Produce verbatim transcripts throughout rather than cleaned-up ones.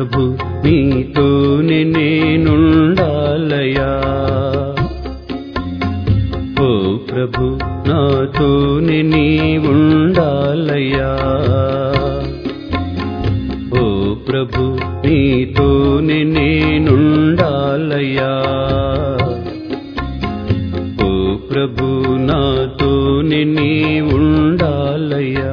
ప్రభు నీతోనే నేనుండాలయా ఓ ప్రభు నాతోనే నీ ఉండాలయా ఓ ప్రభు నీతోనే నేనుండాలయా ఓ ప్రభు నాతోనే నీ ఉండాలయా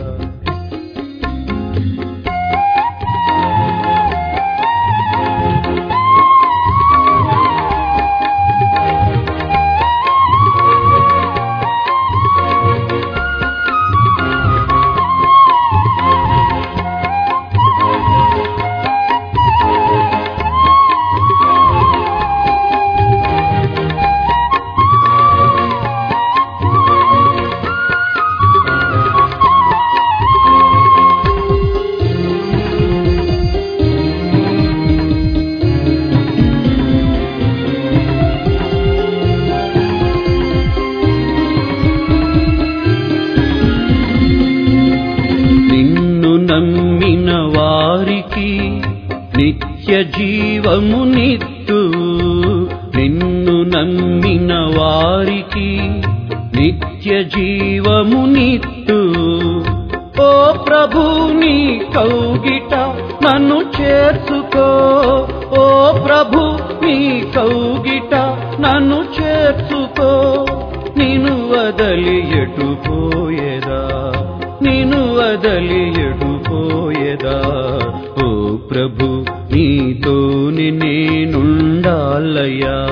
నమ్మిన వారికి నిత్య జీవమునిత్తు నిన్ను నమ్మిన వారికి నిత్య జీవమునిత్తు ఓ ప్రభు నీ కౌగిట నన్ను చేర్చుకో ఓ ప్రభు నీ కౌగిట నన్ను చేర్చుకో నిన్ను వదలి ఎటు పోయేదా నిన్ను వదలి ఎటు పోయేదా ఓ ప్రభు నీతోనే నేనుండాలయా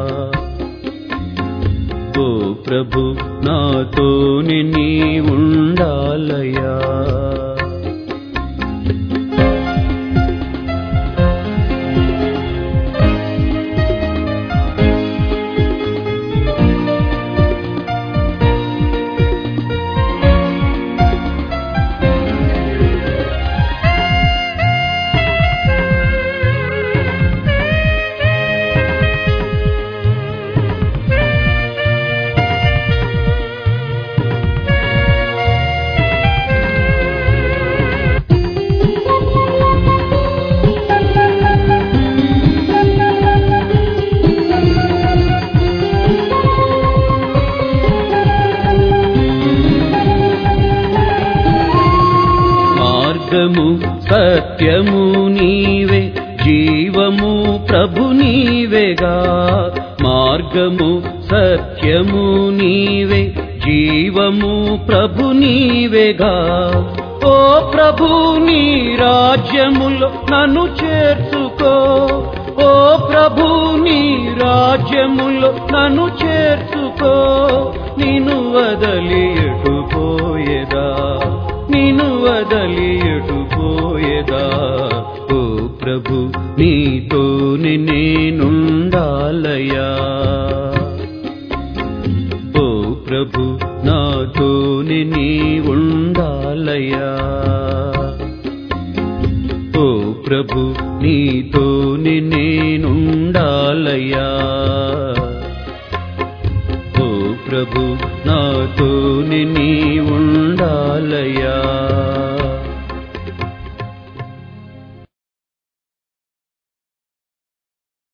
ఓ ప్రభు నాతోనే నీ ఉండాలయా మార్గము సత్యము నీవే జీవము ప్రభు నీవేగా మార్గము సత్యము నీవే జీవము ప్రభు నీవేగా ఓ ప్రభు నీ రాజ్యములో నన్ను చేర్చుకో ఓ ప్రభు నీ రాజ్యములో నన్ను చేర్చుకో నిన్ను వదలి ఎటు పోయేదా నిన్ను వదలి ఎటు పోయేదా ఓ ప్రభు నీతోనే నేనుండాలయా ఓ ప్రభు నాతోనే నీ ఉండాలయా ఓ ప్రభు నీతోనే నేనుండాలయా ఓ ప్రభు నాతోనే నీ ఉండాలయా